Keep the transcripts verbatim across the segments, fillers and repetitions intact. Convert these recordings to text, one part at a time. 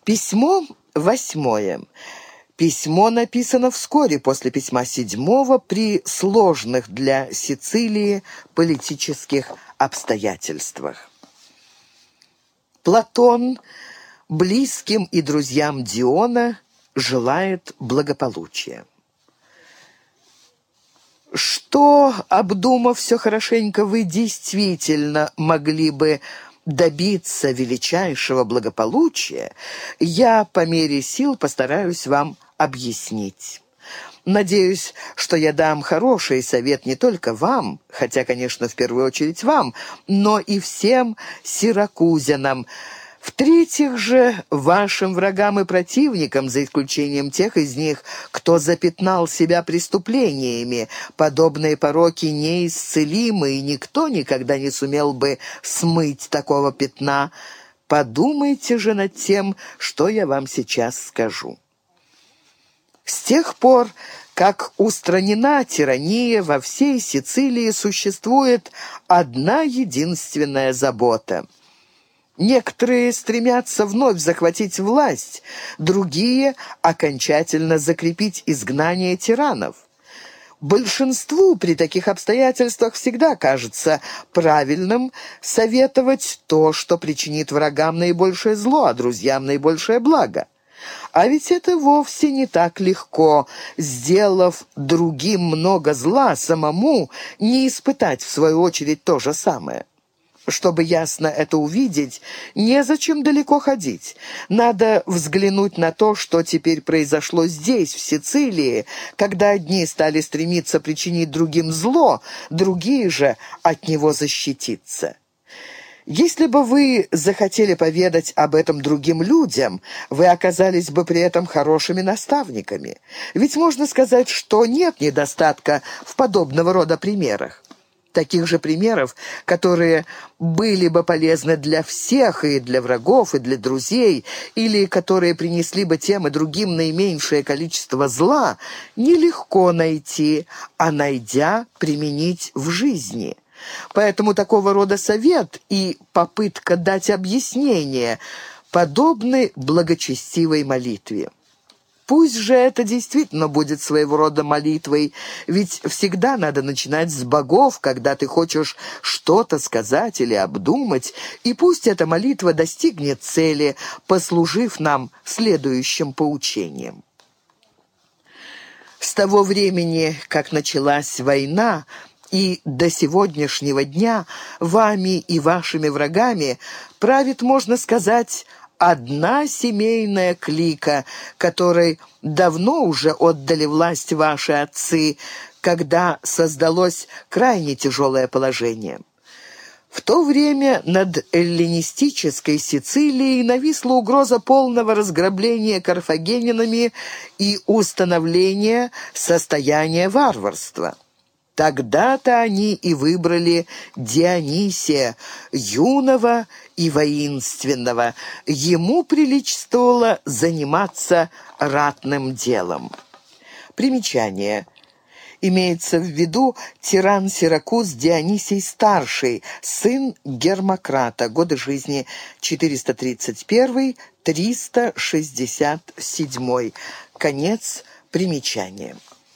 Письмо восьмое. Письмо написано вскоре после письма седьмого при сложных для Сицилии политических обстоятельствах. Платон близким и друзьям Диона желает благополучия. Что, обдумав все хорошенько, вы действительно могли бы добиться величайшего благополучия, я по мере сил постараюсь вам объяснить. Надеюсь, что я дам хороший совет не только вам, хотя, конечно, в первую очередь вам, но и всем сиракузянам. В-третьих же, вашим врагам и противникам, за исключением тех из них, кто запятнал себя преступлениями, подобные пороки неисцелимы, и никто никогда не сумел бы смыть такого пятна. Подумайте же над тем, что я вам сейчас скажу. С тех пор, как устранена тирания, во всей Сицилии существует одна единственная забота. Некоторые стремятся вновь захватить власть, другие – окончательно закрепить изгнание тиранов. Большинству при таких обстоятельствах всегда кажется правильным советовать то, что причинит врагам наибольшее зло, а друзьям наибольшее благо. А ведь это вовсе не так легко, сделав другим много зла, самому не испытать в свою очередь то же самое. Чтобы ясно это увидеть, незачем далеко ходить. Надо взглянуть на то, что теперь произошло здесь, в Сицилии, когда одни стали стремиться причинить другим зло, другие же от него защититься. Если бы вы захотели поведать об этом другим людям, вы оказались бы при этом хорошими наставниками. Ведь можно сказать, что нет недостатка в подобного рода примерах. Таких же примеров, которые были бы полезны для всех, и для врагов, и для друзей, или которые принесли бы тем и другим наименьшее количество зла, нелегко найти, а найдя, применить в жизни. Поэтому такого рода совет и попытка дать объяснение подобны благочестивой молитве. Пусть же это действительно будет своего рода молитвой, ведь всегда надо начинать с богов, когда ты хочешь что-то сказать или обдумать, и пусть эта молитва достигнет цели, послужив нам следующим поучением. С того времени, как началась война, и до сегодняшнего дня вами и вашими врагами правит, можно сказать, одна семейная клика, которой давно уже отдали власть ваши отцы, когда создалось крайне тяжелое положение. В то время над эллинистической Сицилией нависла угроза полного разграбления карфагенинами и установления состояния варварства. Тогда-то они и выбрали Дионисия, юного и воинственного. Ему приличествовало заниматься ратным делом. Примечание. Имеется в виду тиран Сиракуз Дионисий Старший, сын Гермократа, годы жизни четыреста тридцать первый — триста шестьдесят седьмой. Конец примечания.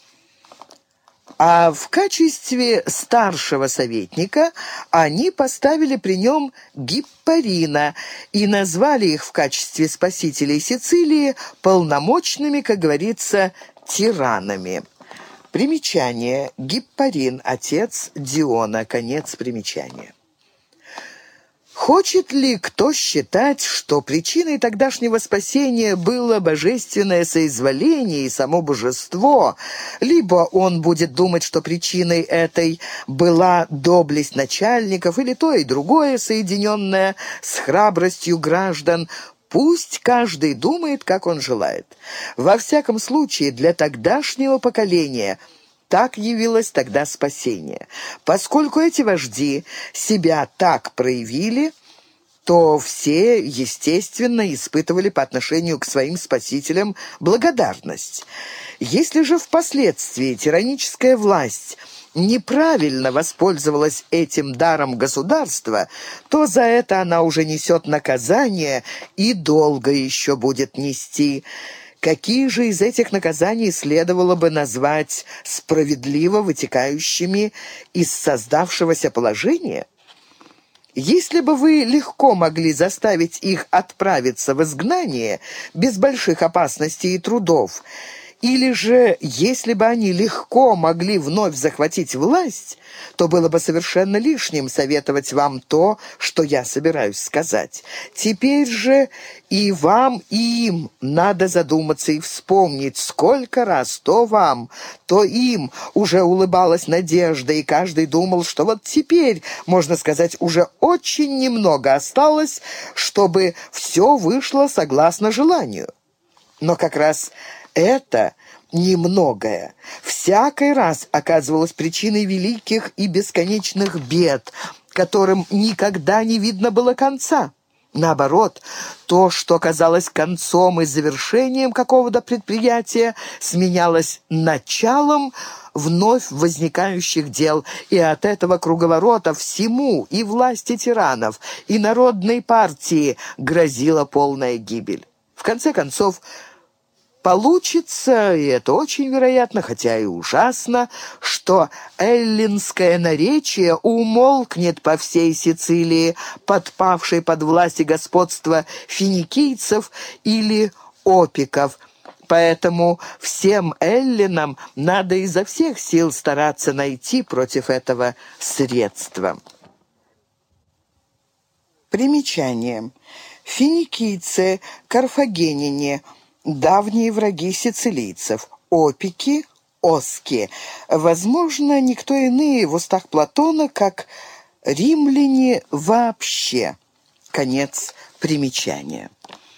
А в качестве старшего советника они поставили при нем Гиппарина и назвали их в качестве спасителей Сицилии полномочными, как говорится, тиранами. Примечание. Гиппарин, отец Диона. Конец примечания. Хочет ли кто считать, что причиной тогдашнего спасения было божественное соизволение и само божество, либо он будет думать, что причиной этой была доблесть начальников или то и другое, соединенное с храбростью граждан, пусть каждый думает, как он желает. Во всяком случае, для тогдашнего поколения – так явилось тогда спасение. Поскольку эти вожди себя так проявили, то все, естественно, испытывали по отношению к своим спасителям благодарность. Если же впоследствии тираническая власть неправильно воспользовалась этим даром государства, то за это она уже несет наказание и долго еще будет нести. Какие же из этих наказаний следовало бы назвать справедливо вытекающими из создавшегося положения? Если бы вы легко могли заставить их отправиться в изгнание без больших опасностей и трудов, или же, если бы они легко могли вновь захватить власть, то было бы совершенно лишним советовать вам то, что я собираюсь сказать. Теперь же и вам, и им надо задуматься и вспомнить, сколько раз то вам, то им уже улыбалась надежда, и каждый думал, что вот теперь, можно сказать, уже очень немного осталось, чтобы все вышло согласно желанию. Но как раз это немногое всякий раз оказывалось причиной великих и бесконечных бед, которым никогда не видно было конца. Наоборот, то, что казалось концом и завершением какого-то предприятия, сменялось началом вновь возникающих дел, и от этого круговорота всему, и власти тиранов, и народной партии, грозила полная гибель. В конце концов, получится, и это очень вероятно, хотя и ужасно, что эллинское наречие умолкнет по всей Сицилии, подпавшей под власть и господство финикийцев или опиков. Поэтому всем эллинам надо изо всех сил стараться найти против этого средства. Примечание. Финикийцы, карфагеняне – давние враги сицилийцев, опики, оски. Возможно, никто иные в устах Платона, как римляне вообще. Конец примечания.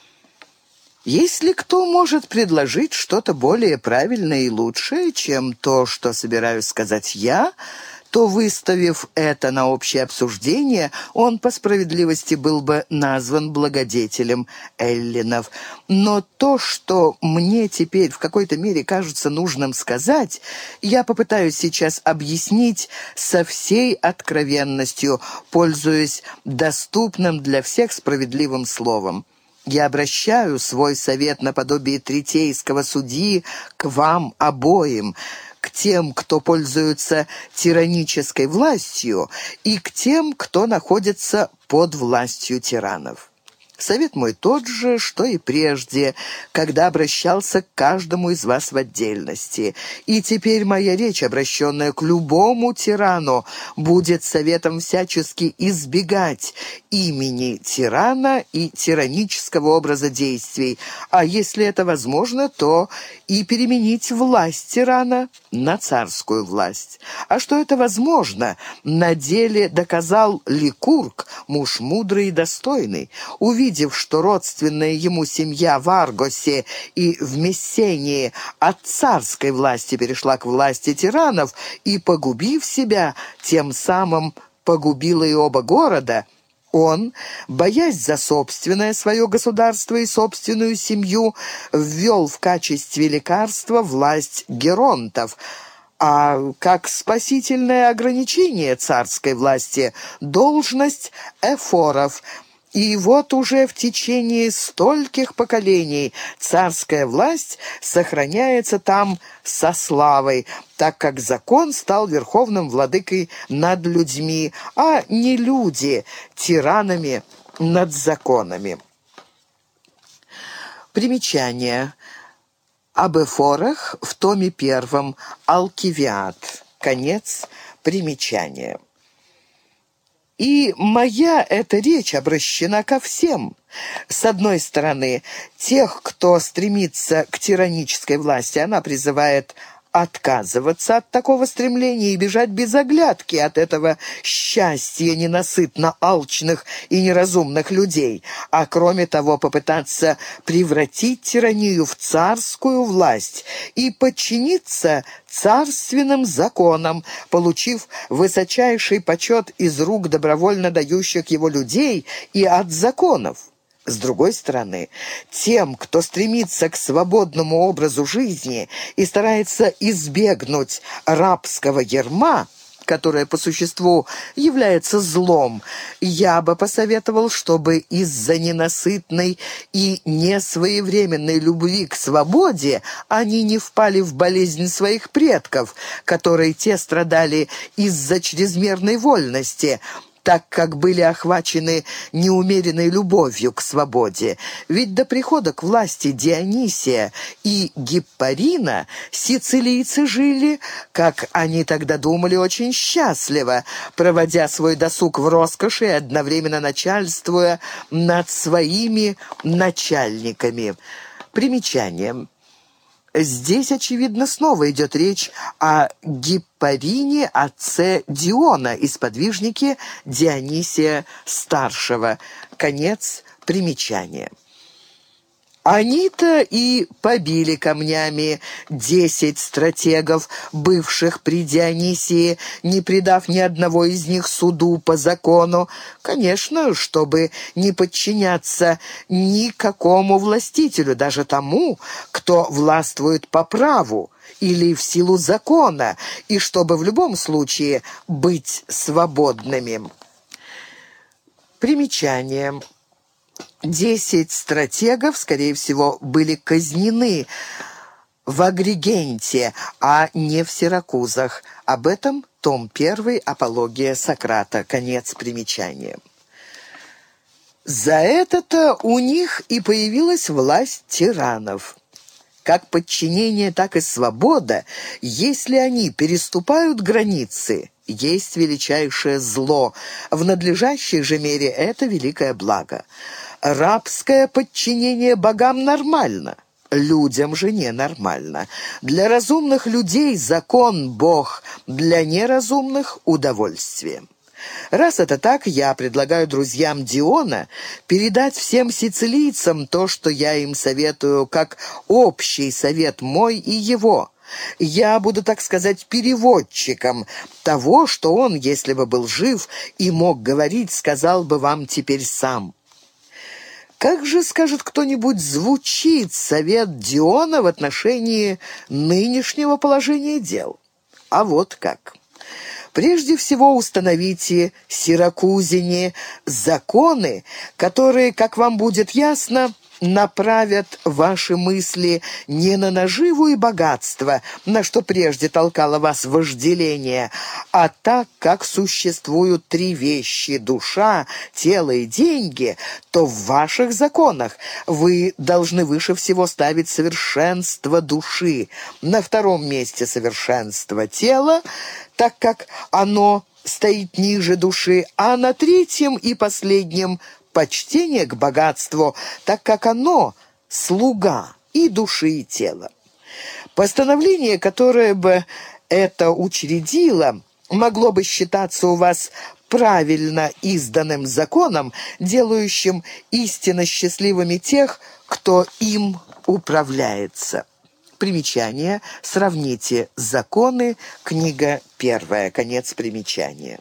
Если кто может предложить что-то более правильное и лучшее, чем то, что собираюсь сказать я, то, выставив это на общее обсуждение, он по справедливости был бы назван благодетелем эллинов. Но то, что мне теперь в какой-то мере кажется нужным сказать, я попытаюсь сейчас объяснить со всей откровенностью, пользуясь доступным для всех справедливым словом. Я обращаю свой совет наподобие третейского судьи к вам обоим, к тем, кто пользуется тиранической властью, и к тем, кто находится под властью тиранов. Совет мой тот же, что и прежде, когда обращался к каждому из вас в отдельности. И теперь моя речь, обращенная к любому тирану, будет советом всячески избегать имени тирана и тиранического образа действий, а если это возможно, то и переменить власть тирана на царскую власть. А что это возможно, на деле доказал Ликург, муж мудрый и достойный. Увидев, что родственная ему семья в Аргосе и в Мессении от царской власти перешла к власти тиранов и, погубив себя, тем самым погубила и оба города, он, боясь за собственное свое государство и собственную семью, ввел в качестве лекарства власть геронтов, а как спасительное ограничение царской власти – должность эфоров. И вот уже в течение стольких поколений царская власть сохраняется там со славой, так как закон стал верховным владыкой над людьми, а не люди тиранами над законами. Примечание. Об эфорах в томе первом Алкивиад. Конец примечания. И моя эта речь обращена ко всем. С одной стороны, тех, кто стремится к тиранической власти, она призывает отказываться от такого стремления и бежать без оглядки от этого счастья ненасытно алчных и неразумных людей, а кроме того попытаться превратить тиранию в царскую власть и подчиниться царственным законам, получив высочайший почет из рук добровольно дающих его людей и от законов. С другой стороны, тем, кто стремится к свободному образу жизни и старается избегнуть рабского ярма, которое по существу является злом, я бы посоветовал, чтобы из-за ненасытной и несвоевременной любви к свободе они не впали в болезнь своих предков, которые те страдали из-за чрезмерной вольности, так как были охвачены неумеренной любовью к свободе. Ведь до прихода к власти Дионисия и Гиппарина сицилийцы жили, как они тогда думали, очень счастливо, проводя свой досуг в роскоши и одновременно начальствуя над своими начальниками. Примечание. Здесь, очевидно, снова идет речь о Гиппарине, отце Диона, и сподвижнике Дионисия Старшего. Конец примечания. Они-то и побили камнями десять стратегов, бывших при Дионисии, не предав ни одного из них суду по закону, конечно, чтобы не подчиняться никакому властителю, даже тому, кто властвует по праву или в силу закона, и чтобы в любом случае быть свободными. Примечание. Десять стратегов, скорее всего, были казнены в Агригенте, а не в Сиракузах. Об этом том первый «Апология Сократа». Конец примечания. За это-то у них и появилась власть тиранов. Как подчинение, так и свобода, если они переступают границы, есть величайшее зло. В надлежащей же мере это великое благо. Рабское подчинение богам нормально, людям же ненормально. Для разумных людей закон Бог, для неразумных удовольствие. Раз это так, я предлагаю друзьям Диона передать всем сицилийцам то, что я им советую, как общий совет мой и его. Я буду, так сказать, переводчиком того, что он, если бы был жив и мог говорить, сказал бы вам теперь сам. Как же, скажет кто-нибудь, звучит совет Диона в отношении нынешнего положения дел? А вот как. Прежде всего установите, сиракузине, законы, которые, как вам будет ясно, направят ваши мысли не на наживу и богатство, на что прежде толкало вас вожделение, а так как существуют три вещи — душа, тело и деньги, то в ваших законах вы должны выше всего ставить совершенство души, на втором месте совершенство тела, так как оно стоит ниже души, а на третьем и последнем — почтение к богатству, так как оно — слуга и души, и тела. Постановление, которое бы это учредило, могло бы считаться у вас правильно изданным законом, делающим истинно счастливыми тех, кто им управляется. Примечание. Сравните законы, книга первая. Конец примечания.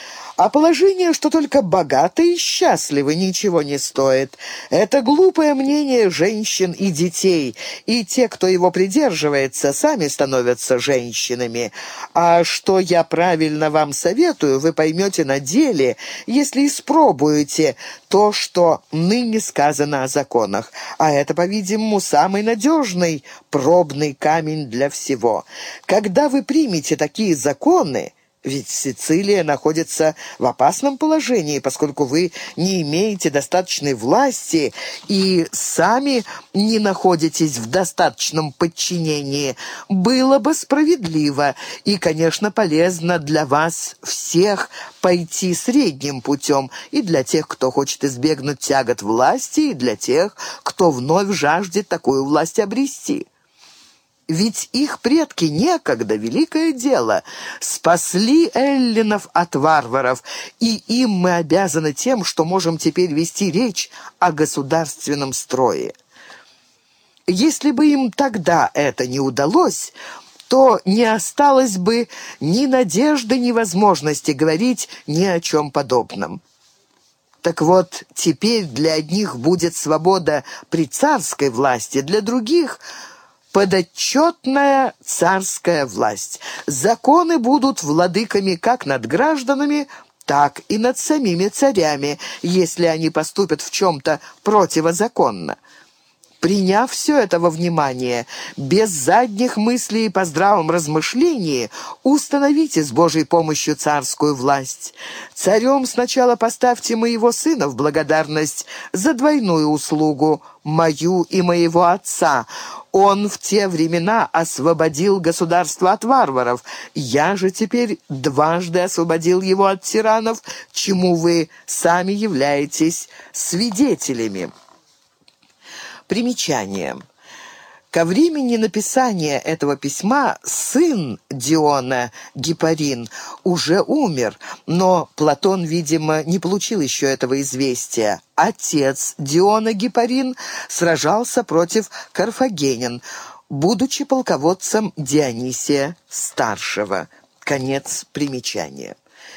А положение, что только богатые и счастливы, ничего не стоит. Это глупое мнение женщин и детей, и те, кто его придерживается, сами становятся женщинами. А что я правильно вам советую, вы поймете на деле, если испробуете то, что ныне сказано о законах. А это, по-видимому, самый надежный пробный камень для всего. Когда вы примете такие законы, ведь Сицилия находится в опасном положении, поскольку вы не имеете достаточной власти и сами не находитесь в достаточном подчинении. Было бы справедливо и, конечно, полезно для вас всех пойти средним путем, и для тех, кто хочет избегнуть тягот власти, и для тех, кто вновь жаждет такую власть обрести. Ведь их предки некогда, великое дело, спасли эллинов от варваров, и им мы обязаны тем, что можем теперь вести речь о государственном строе. Если бы им тогда это не удалось, то не осталось бы ни надежды, ни возможности говорить ни о чем подобном. Так вот, теперь для одних будет свобода при царской власти, для других — подотчетная царская власть. Законы будут владыками как над гражданами, так и над самими царями, если они поступят в чем-то противозаконно. Приняв все это во внимание, без задних мыслей и по здравом размышлении, установите с Божьей помощью царскую власть. Царем сначала поставьте моего сына в благодарность за двойную услугу, мою и моего отца. Он в те времена освободил государство от варваров. Я же теперь дважды освободил его от тиранов, чему вы сами являетесь свидетелями. Примечание. Ко времени написания этого письма сын Диона, Гиппарин, уже умер, но Платон, видимо, не получил еще этого известия. Отец Диона, Гиппарин, сражался против карфагенян, будучи полководцем Дионисия Старшего. Конец примечания.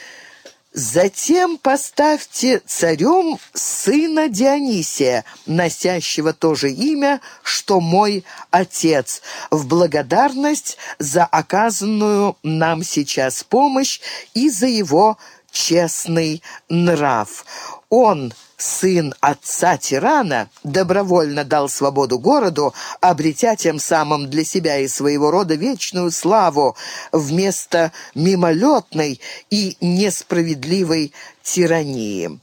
Затем поставьте царем сына Дионисия, носящего то же имя, что мой отец, в благодарность за оказанную нам сейчас помощь и за его честный нрав. Он, сын отца-тирана, добровольно дал свободу городу, обретя тем самым для себя и своего рода вечную славу вместо мимолетной и несправедливой тирании.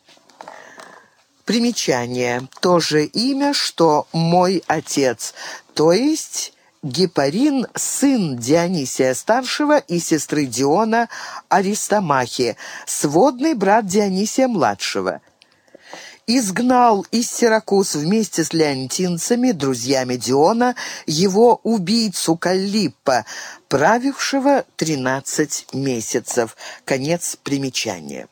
Примечание. То же имя, что мой отец, то есть Гиппарин, сын Дионисия Старшего и сестры Диона Аристомахи, сводный брат Дионисия Младшего. Изгнал из Сиракуз вместе с леонтинцами, друзьями Диона, его убийцу Каллиппа, правившего тринадцать месяцев. Конец примечания.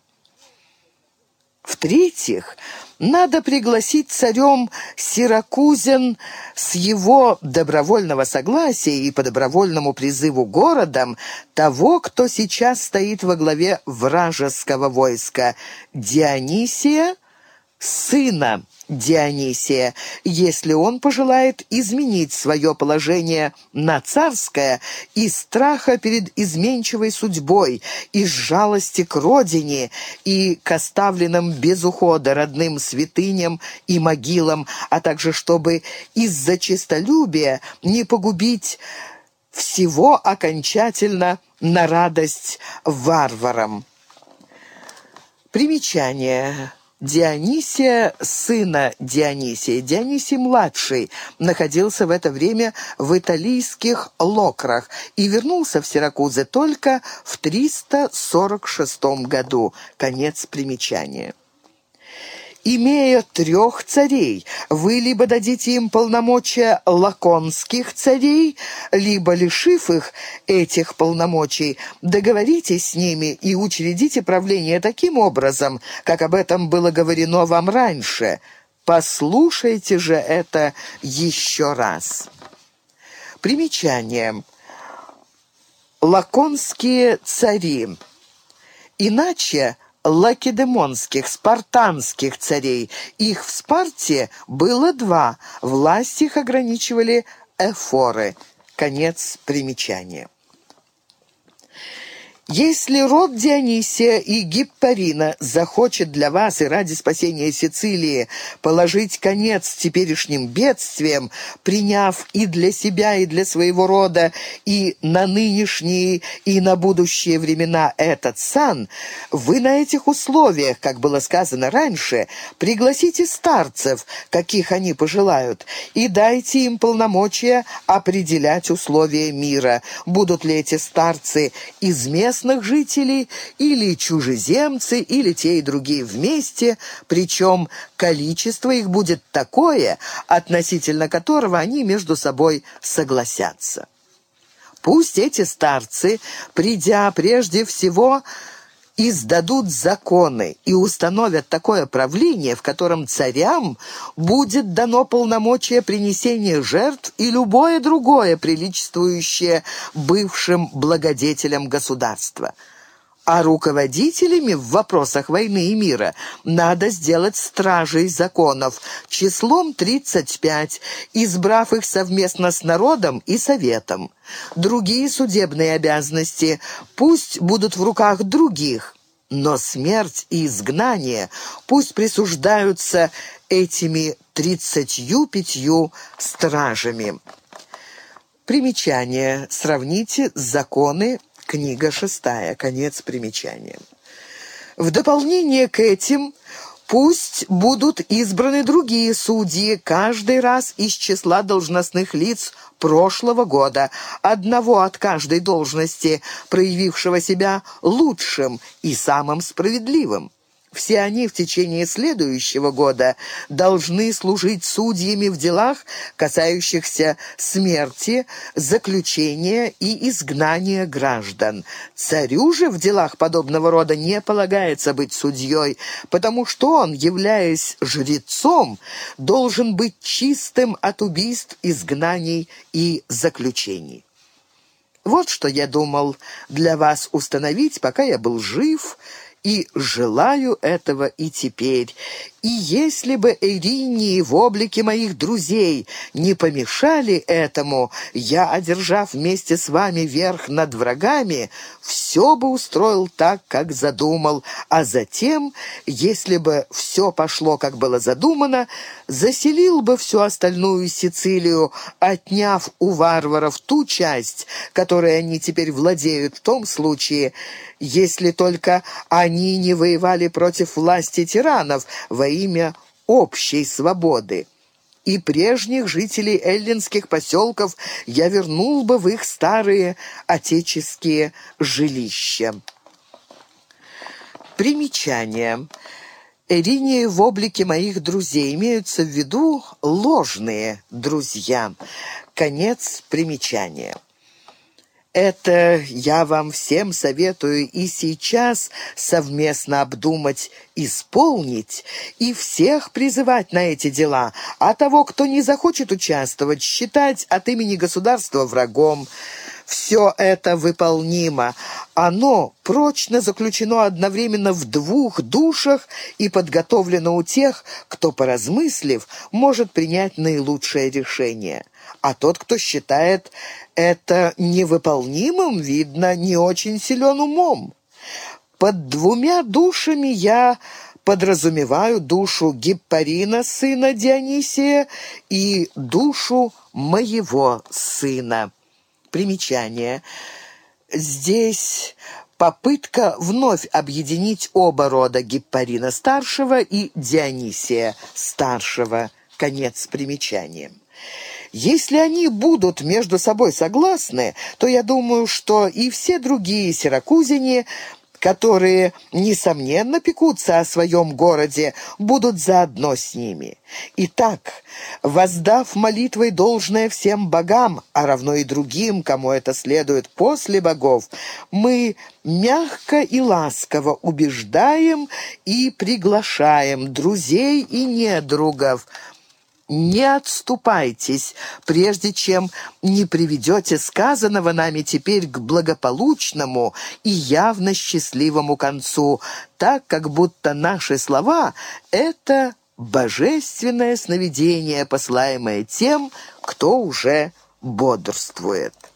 В-третьих, надо пригласить царем сиракузян с его добровольного согласия и по добровольному призыву городом того, кто сейчас стоит во главе вражеского войска, Дионисия, сына Дионисия, если он пожелает изменить свое положение на царское из страха перед изменчивой судьбой, из жалости к родине и к оставленным без ухода родным святыням и могилам, а также чтобы из-за честолюбия не погубить всего окончательно на радость варварам. Примечание. Дионисия, сына Дионисия, Дионисий-младший, находился в это время в италийских Локрах и вернулся в Сиракузы только в триста сорок шестом году. Конец примечания. Имея трех царей, вы либо дадите им полномочия лаконских царей, либо, лишив их этих полномочий, договоритесь с ними и учредите правление таким образом, как об этом было говорено вам раньше. Послушайте же это еще раз. Примечание. Лаконские цари. Иначе лакедемонских, спартанских царей. Их в Спарте было два. Власть их ограничивали эфоры. Конец примечания. Если род Дионисия и Гиппарина захочет для вас и ради спасения Сицилии положить конец теперешним бедствиям, приняв и для себя, и для своего рода, и на нынешние, и на будущие времена этот сан, вы на этих условиях, как было сказано раньше, пригласите старцев, каких они пожелают, и дайте им полномочия определять условия мира. Будут ли эти старцы из мест жителей, или чужеземцы, или те и другие вместе, причем количество их будет такое, относительно которого они между собой согласятся. Пусть эти старцы, придя прежде всего, издадут законы и установят такое правление, в котором царям будет дано полномочие принесения жертв и любое другое, приличествующее бывшим благодетелям государства. А руководителями в вопросах войны и мира надо сделать стражей законов числом тридцать пять, избрав их совместно с народом и советом. Другие судебные обязанности пусть будут в руках других, но смерть и изгнание пусть присуждаются этими тридцатью пятью стражами. Примечание. Сравните законы, книга шестая. Конец примечания. В дополнение к этим пусть будут избраны другие судьи, каждый раз из числа должностных лиц прошлого года, одного от каждой должности, проявившего себя лучшим и самым справедливым. Все они в течение следующего года должны служить судьями в делах, касающихся смерти, заключения и изгнания граждан. Царю же в делах подобного рода не полагается быть судьей, потому что он, являясь жрецом, должен быть чистым от убийств, изгнаний и заключений. Вот что я думал для вас установить, пока я был жив, и желаю этого и теперь. И если бы Иринии в облике моих друзей не помешали этому, я, одержав вместе с вами верх над врагами, все бы устроил так, как задумал, а затем, если бы все пошло, как было задумано, заселил бы всю остальную Сицилию, отняв у варваров ту часть, которой они теперь владеют, в том случае, если только они не воевали против власти тиранов во имя общей свободы. И прежних жителей эллинских поселков я вернул бы в их старые отеческие жилища. Примечание. Иринии в облике моих друзей имеются в виду ложные друзья. Конец примечания. Это я вам всем советую и сейчас совместно обдумать, исполнить и всех призывать на эти дела, а того, кто не захочет участвовать, считать от имени государства врагом. Все это выполнимо. Оно прочно заключено одновременно в двух душах и подготовлено у тех, кто, поразмыслив, может принять наилучшее решение. А тот, кто считает это невыполнимым, видно, не очень силен умом. Под двумя душами я подразумеваю душу Гиппарина, сына Дионисия, и душу моего сына. Примечание. Здесь попытка вновь объединить оба рода Гиппарина-старшего и Дионисия-старшего. Конец примечания. Если они будут между собой согласны, то я думаю, что и все другие сиракузяне, которые, несомненно, пекутся о своем городе, будут заодно с ними. Итак, воздав молитвой должное всем богам, а равно и другим, кому это следует после богов, мы мягко и ласково убеждаем и приглашаем друзей и недругов. Не отступайтесь, прежде чем не приведете сказанного нами теперь к благополучному и явно счастливому концу, так как будто наши слова — это божественное сновидение, посылаемое тем, кто уже бодрствует.